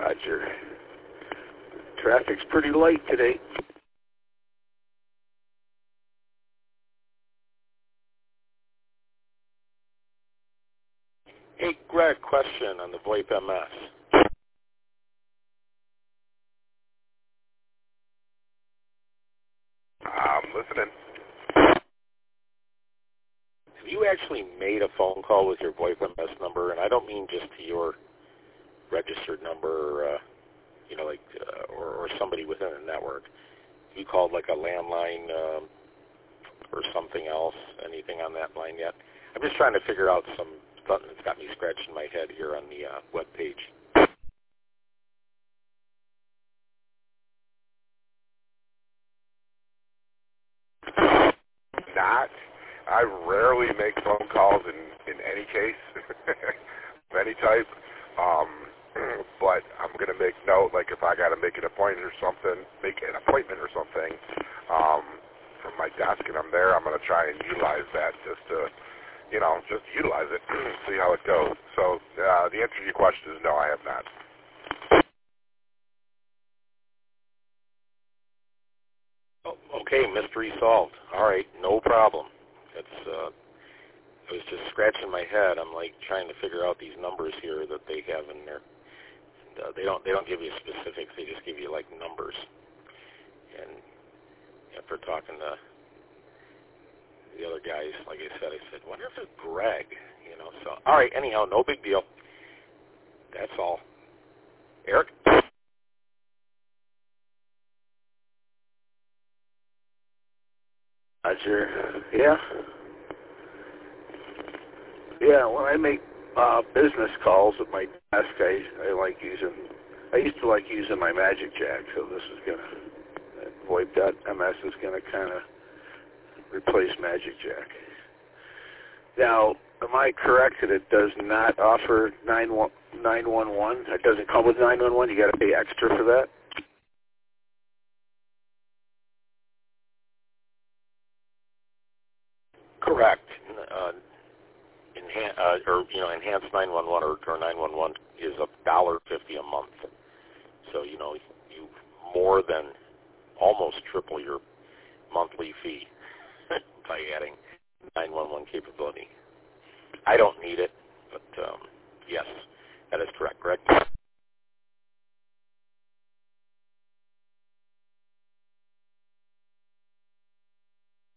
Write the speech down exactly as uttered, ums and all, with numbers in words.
Roger. Traffic's pretty light today. Hey, Greg, question on the VoIP M S. I'm listening. Have you actually made a phone call with your VoIP M S number? And I don't mean just to your registered number, uh, you know, like, uh, or, or somebody within a network. You called like a landline um, or something else, anything on that line yet? I'm just trying to figure out some something that's got me scratching my head here on the uh, web page. Not. I rarely make phone calls in, in any case, of any type. Um, but I'm going to make note, like if I got to make an appointment or something, make an appointment or something um, from my desk and I'm there, I'm going to try and utilize that just to, you know, just utilize it, see how it goes. So uh, the answer to your question is no, I have not. Oh, okay, mystery solved. All right, no problem. It's, uh, I was just scratching my head. I'm like trying to figure out these numbers here that they have in there. And, uh, they don't they don't give you specifics. They just give you like numbers. And after talking to the other guys, like I said, I said, wonder if it's Greg, you know. So, all right, anyhow, no big deal. That's all. Eric? Roger. Yeah. Yeah, when I make uh, business calls at my desk, I, I like using, I used to like using my Magic Jack, so this is going to, VoIP dot M S is going to kind of replace Magic Jack. Now, am I correct that it does not offer nine one one? It doesn't come with nine one one? You got to pay extra for that? Correct. Uh, enhan- uh, or you know, enhanced nine one one or, or nine one one is a dollar fifty a month. So you know, you more than almost triple your monthly fee by adding nine one one capability. I don't need it.